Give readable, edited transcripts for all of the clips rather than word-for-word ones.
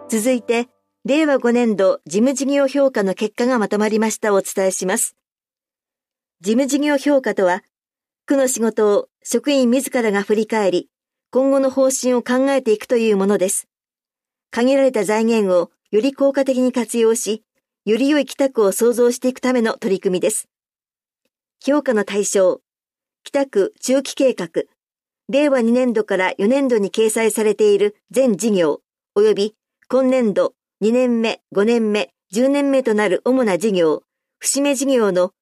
続いて、令和5年度事務事業評価の結果がまとまりましたをお伝えします。事務事業評価とは、区の仕事を職員自らが振り返り、今後の方針を考えていくというものです。限られた財源をより効果的に活用し、より良い北区を創造していくための取り組みです。評価の対象、北区中期計画、令和2年度から4年度に掲載されている全事業、及び今年度2年目、5年目、10年目となる主な事業、節目事業の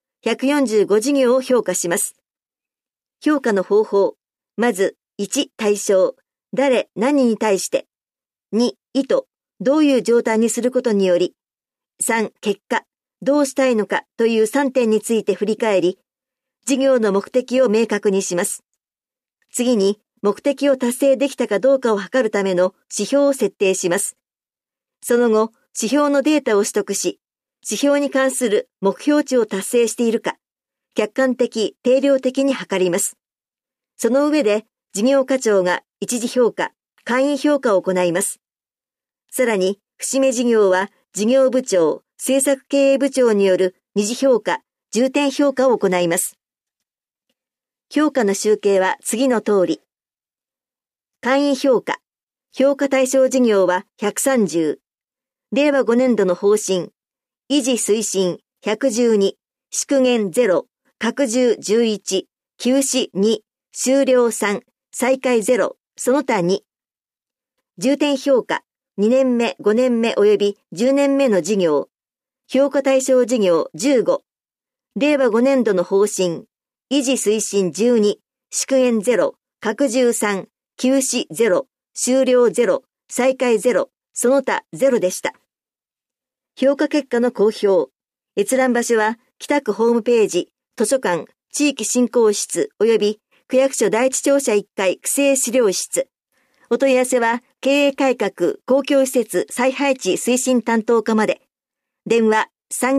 145事業を評価します。評価の方法、まず1、対象、誰、何に対して、2、意図、どういう状態にすることにより、3、結果、どうしたいのかという3点について振り返り、事業の目的を明確にします。次に、目的を達成できたかどうかを測るための指標を設定します。その後、指標のデータを取得し、指標に関する目標値を達成しているか、客観的、定量的に測ります。その上で、事業課長が一次評価、簡易評価を行います。さらに、節目事業は事業部長、政策経営部長による二次評価、重点評価を行います。評価の集計は次の通り。簡易評価、評価対象事業は130、令和5年度の方針、維持推進112、縮減0、拡充11、休止2、終了3、再開0、その他2。重点評価、2年目、5年目及び10年目の事業、評価対象事業15、令和5年度の方針、維持推進12、縮減0、拡充3、休止0、終了0、再開0、その他0でした。評価結果の公表。閲覧場所は北区ホームページ、図書館、地域振興室及び区役所第一庁舎1階区政資料室。お問い合わせは経営改革公共施設再配置推進担当課まで。電話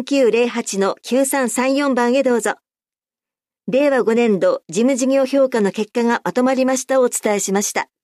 3908-9334 番へどうぞ。令和5年度事務事業評価の結果がまとまりましたをお伝えしました。